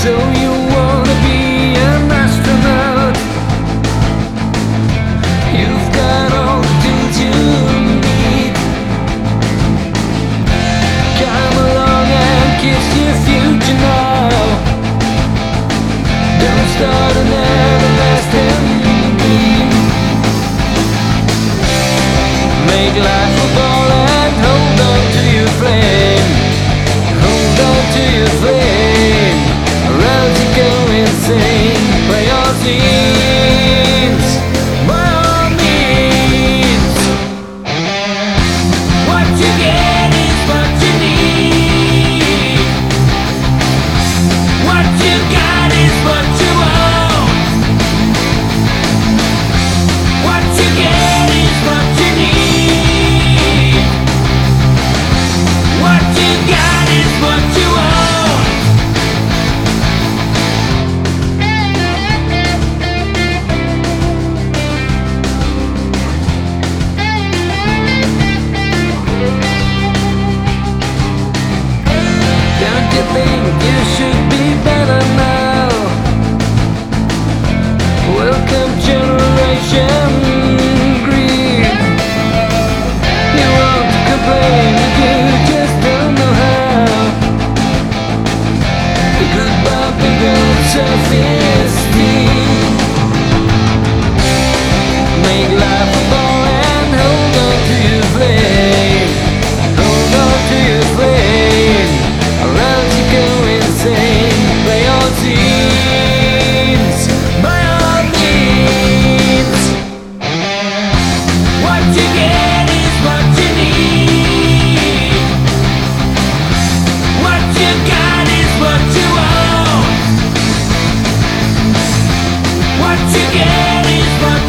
So you wanna be an astronaut? You've got all the things you need. Come along and kiss your future now. Don't start an everlasting dream. Make life a ball and hold on to your flame. Hold on to your flame, or else you go insane. By all means, by all means. What you get is what you need. What you got is what you own. What you get is what you need. What you got is what you own. Don't you think you should be better now? Welcome Generation Green. You want to complain, you just don't know how. The goodbye begins self-esteem. Make life a ball and hold on to your flame. Hold on to your flame, or else you go insane. By all means, by all means. What you get is what you need. What you got is what you own. What you get is what